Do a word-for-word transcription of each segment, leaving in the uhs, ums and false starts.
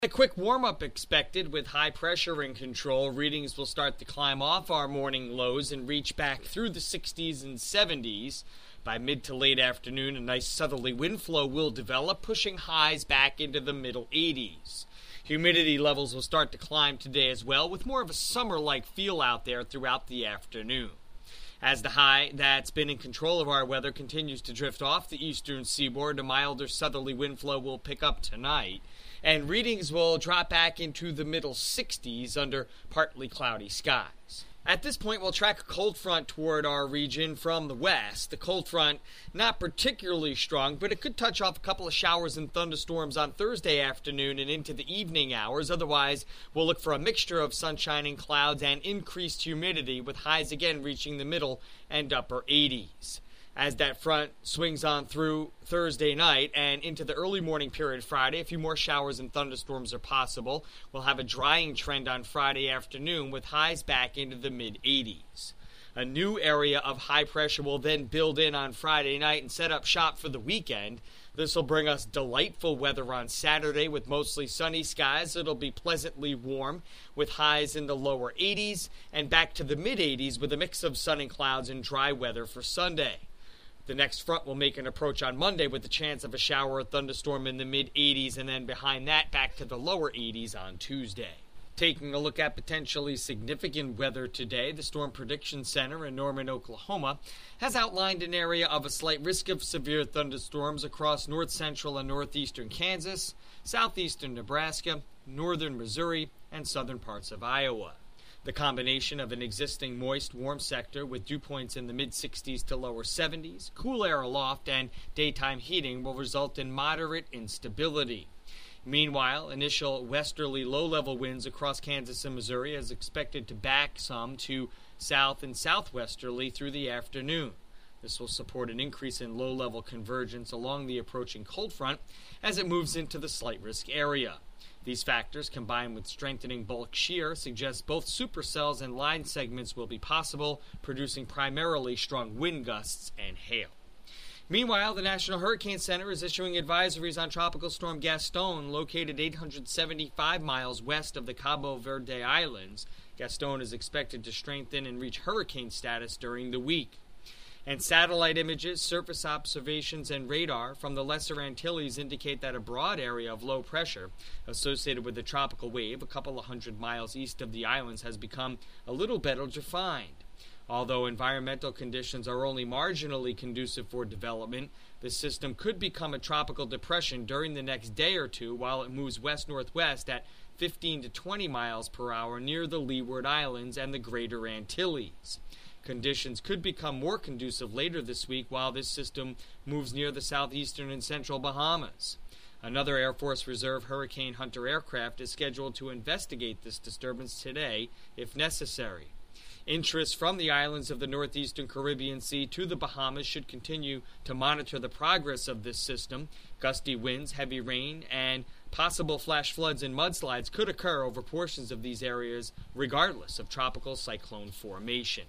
A quick warm-up expected with high pressure in control. Readings will start to climb off our morning lows and reach back through the sixties and seventies. By mid to late afternoon, a nice southerly wind flow will develop, pushing highs back into the middle eighties. Humidity levels will start to climb today as well, with more of a summer-like feel out there throughout the afternoon. As the high that's been in control of our weather continues to drift off the eastern seaboard, a milder southerly wind flow will pick up tonight, and readings will drop back into the middle sixties under partly cloudy skies. At this point, we'll track a cold front toward our region from the west. The cold front, not particularly strong, but it could touch off a couple of showers and thunderstorms on Thursday afternoon and into the evening hours. Otherwise, we'll look for a mixture of sunshine and clouds and increased humidity, with highs again reaching the middle and upper eighties. As that front swings on through Thursday night and into the early morning period Friday, a few more showers and thunderstorms are possible. We'll have a drying trend on Friday afternoon with highs back into the mid eighties. A new area of high pressure will then build in on Friday night and set up shop for the weekend. This will bring us delightful weather on Saturday with mostly sunny skies. It'll be pleasantly warm with highs in the lower eighties and back to the mid eighties with a mix of sun and clouds and dry weather for Sunday. The next front will make an approach on Monday with the chance of a shower or thunderstorm in the mid eighties, and then behind that back to the lower eighties on Tuesday. Taking a look at potentially significant weather today, the Storm Prediction Center in Norman, Oklahoma, has outlined an area of a slight risk of severe thunderstorms across north central and northeastern Kansas, southeastern Nebraska, northern Missouri, and southern parts of Iowa. The combination of an existing moist, warm sector with dew points in the mid sixties to lower seventies, cool air aloft, and daytime heating will result in moderate instability. Meanwhile, initial westerly low-level winds across Kansas and Missouri is expected to back some to south and southwesterly through the afternoon. This will support an increase in low-level convergence along the approaching cold front as it moves into the slight risk area. These factors, combined with strengthening bulk shear, suggest both supercells and line segments will be possible, producing primarily strong wind gusts and hail. Meanwhile, the National Hurricane Center is issuing advisories on Tropical Storm Gaston, located eight hundred seventy-five miles west of the Cabo Verde Islands. Gaston is expected to strengthen and reach hurricane status during the week. And satellite images, surface observations, and radar from the Lesser Antilles indicate that a broad area of low pressure associated with the tropical wave a couple of hundred miles east of the islands has become a little better defined. Although environmental conditions are only marginally conducive for development, the system could become a tropical depression during the next day or two while it moves west-northwest at fifteen to twenty miles per hour near the Leeward Islands and the Greater Antilles. Conditions could become more conducive later this week while this system moves near the southeastern and central Bahamas. Another Air Force Reserve Hurricane Hunter aircraft is scheduled to investigate this disturbance today, if necessary. Interest from the islands of the northeastern Caribbean Sea to the Bahamas should continue to monitor the progress of this system. Gusty winds, heavy rain, and possible flash floods and mudslides could occur over portions of these areas regardless of tropical cyclone formation.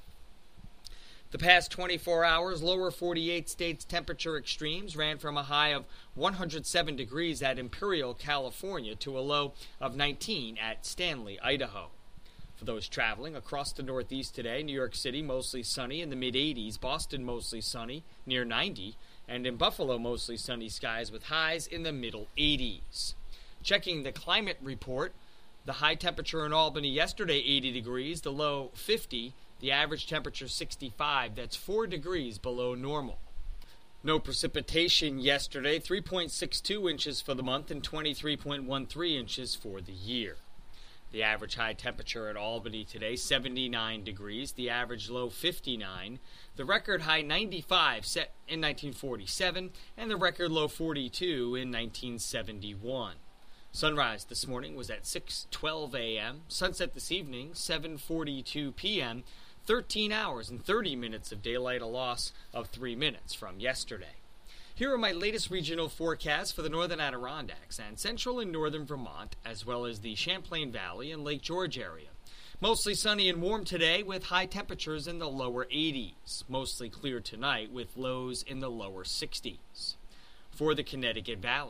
The past twenty-four hours, lower forty-eight states temperature extremes ran from a high of one hundred seven degrees at Imperial, California, to a low of nineteen at Stanley, Idaho. For those traveling across the Northeast today, New York City mostly sunny in the mid eighties, Boston mostly sunny near ninety, and in Buffalo mostly sunny skies with highs in the middle eighties. Checking the climate report, the high temperature in Albany yesterday eighty degrees, the low fifty. The average temperature sixty-five, that's four degrees below normal. No precipitation yesterday, three point six two inches for the month and twenty-three point one three inches for the year. The average high temperature at Albany today, seventy-nine degrees, the average low fifty-nine, the record high ninety-five set in nineteen forty-seven, and the record low forty-two in nineteen seventy-one. Sunrise this morning was at six twelve a.m., sunset this evening, seven forty-two p.m., thirteen hours and thirty minutes of daylight, a loss of three minutes from yesterday. Here are my latest regional forecasts for the northern Adirondacks and central and northern Vermont, as well as the Champlain Valley and Lake George area. Mostly sunny and warm today with high temperatures in the lower eighties. Mostly clear tonight with lows in the lower sixties. For the Connecticut Valley,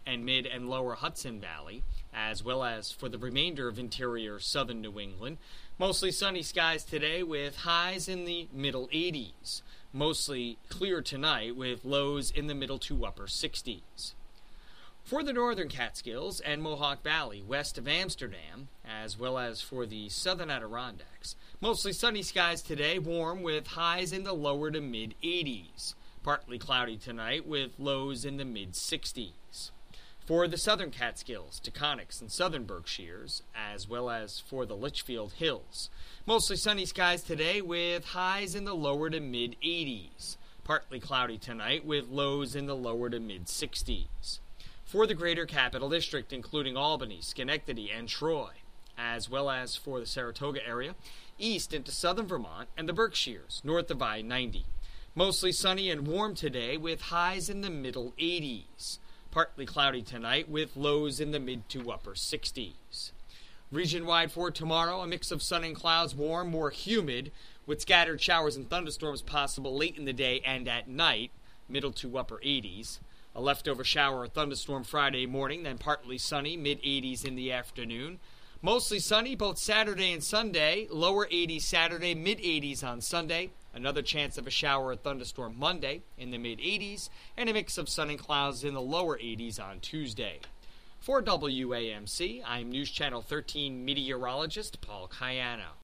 and mid and lower Hudson Valley, as well as for the remainder of interior southern New England. Mostly sunny skies today with highs in the middle eighties. Mostly clear tonight with lows in the middle to upper sixties. For the northern Catskills and Mohawk Valley west of Amsterdam, as well as for the southern Adirondacks, mostly sunny skies today, warm with highs in the lower to mid eighties. Partly cloudy tonight with lows in the mid sixties. For the southern Catskills, Taconics, and southern Berkshires, as well as for the Litchfield Hills, mostly sunny skies today with highs in the lower to mid eighties. Partly cloudy tonight with lows in the lower to mid sixties. For the greater Capital District, including Albany, Schenectady, and Troy, as well as for the Saratoga area, east into southern Vermont and the Berkshires, north of I ninety. Mostly sunny and warm today with highs in the middle eighties. Partly cloudy tonight with lows in the mid to upper sixties. Region-wide for tomorrow, a mix of sun and clouds, warm, more humid, with scattered showers and thunderstorms possible late in the day and at night, middle to upper eighties. A leftover shower or thunderstorm Friday morning, then partly sunny, mid eighties in the afternoon. Mostly sunny both Saturday and Sunday, lower eighties Saturday, mid eighties on Sunday. Another chance of a shower or thunderstorm Monday in the mid eighties, and a mix of sun and clouds in the lower eighties on Tuesday. For W A M C, I'm News Channel thirteen meteorologist Paul Cayano.